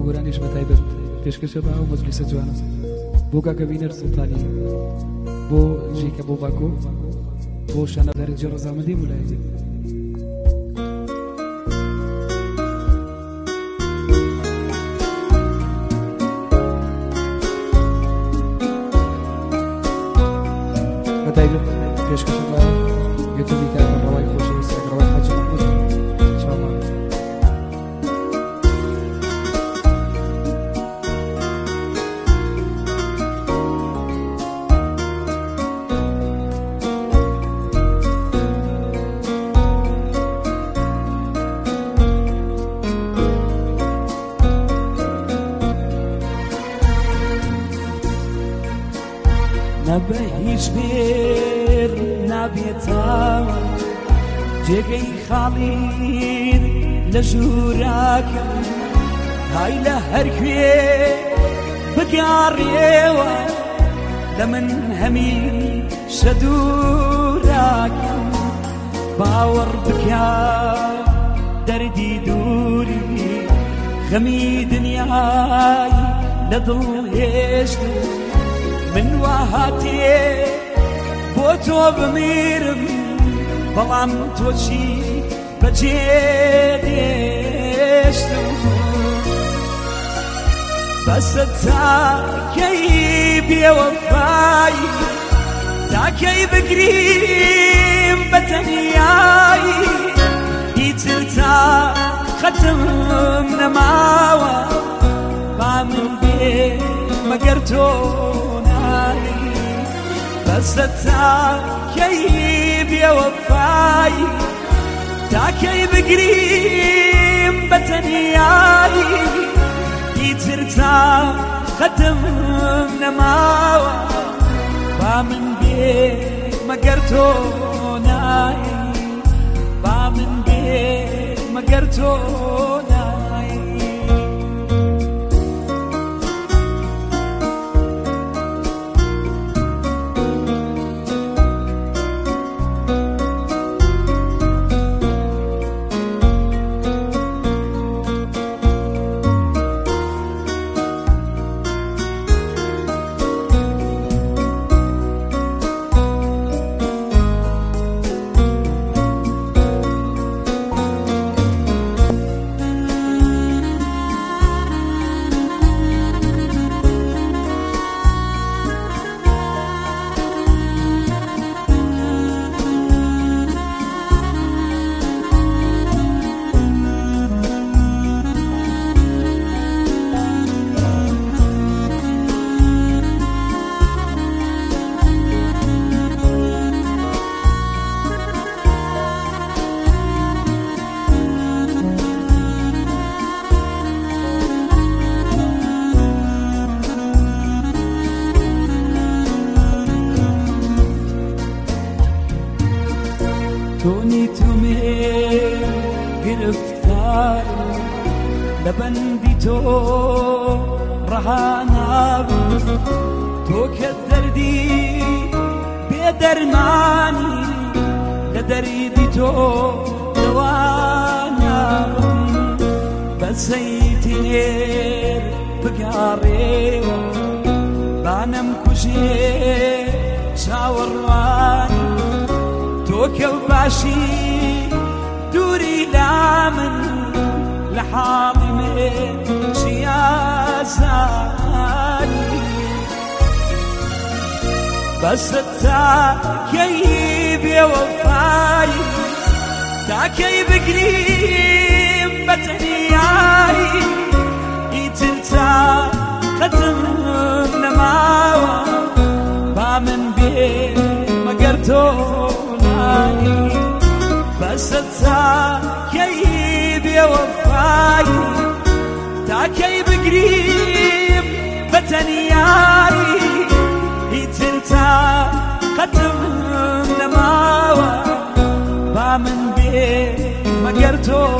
گۆرانیش بە تایبەت پێشکەشە بە ئەو مەجلیسە جوانە بۆ کاکە بینەر سوڵتانی بۆ ژێکە بۆ باکۆ بۆ شانەدار جێ ڕەزامەندی مولایەتی بە تایبەت پێشکەشە بە یوتیوبی کاکە ڕەوای خۆشەویست ڕەوای حاجی محموود انشاءالله نەبە هیچ بێر نابێتەوە جێگەی خاڵین لە ژووراکەم های لە هەرکوێ بگاڕێوە لە من هەمیشە دووراکەم باوەڕ بکە دەردی دووری غەمی دنیای لە دڵ هێشتم من وهاتێ بۆ تۆ بمیرم بەڵام تۆچی بەجێ دێشتم بەسە تاکەی بێوەفایی تاکەی بگریم بە تەنیایی هیچر تا خەتم نەماوە با من بێ مەگەر تۆ بەسە تاکەی بێوەفایی تاکەی بگریم بە تەنیایی هیچر تا خەتم نەماوە با من بێ مەگەر تۆ نایی با من بێ مەگەر تۆ نایی تونی تو می گرفتار لبندی تو رهانم تو که دردی بی درمانی لدردی تو دوانم بسیتیر بگاری بانم کشی چاوروانی تو که باشی دوری لامن لحاڵی من شیازانی بەسە تاکەی بێوەفایی تاکەی بگریم بە تەنیایی ئیتر تا قەتم نەماوە با من بێ مەگەر تۆ نایی بەسە تاکەی بێوەفایی تاکەی بگریم بە تەنیایی ئیتر تا قەتم نەماوە با من بێ مەگەر تۆ